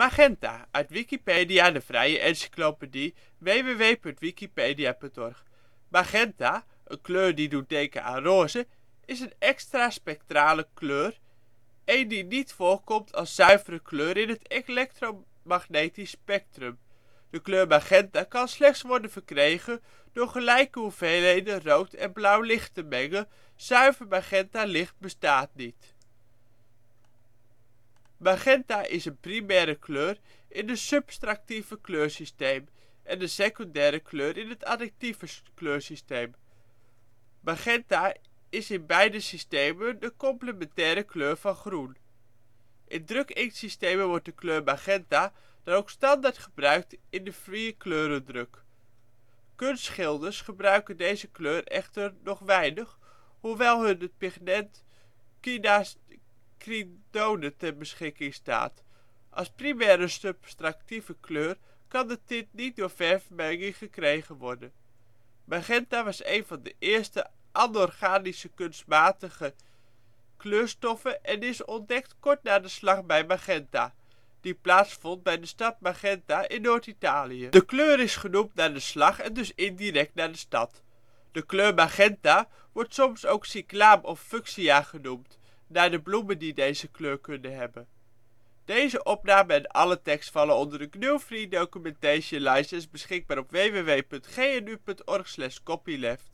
Magenta, uit Wikipedia, de vrije encyclopedie. www.wikipedia.org. Magenta, een kleur die doet denken aan roze, is een extraspectrale kleur, een die niet voorkomt als zuivere kleur in het elektromagnetisch spectrum. De kleur magenta kan slechts worden verkregen door gelijke hoeveelheden rood en blauw licht te mengen. Zuiver magenta licht bestaat niet. Magenta is een primaire kleur in het subtractieve kleursysteem en een secundaire kleur in het additieve kleursysteem. Magenta is in beide systemen de complementaire kleur van groen. In druk-inktsystemen wordt de kleur magenta dan ook standaard gebruikt in de vierkleurendruk. Kunstschilders gebruiken deze kleur echter nog weinig, hoewel hun het pigment quinacridone ter beschikking staat. Als primaire subtractieve kleur kan de tint niet door verfmenging verkregen worden. Magenta was een van de eerste anorganische kunstmatige kleurstoffen en is ontdekt kort na de Slag bij Magenta, die plaatsvond bij de stad Magenta in Noord-Italië. De kleur is genoemd naar de slag en dus indirect naar de stad. De kleur magenta wordt soms ook cyclaam of fuchsia genoemd, naar de bloemen die deze kleur kunnen hebben. Deze opname en alle tekst vallen onder de GNU Free Documentation License beschikbaar op www.gnu.org/copyleft.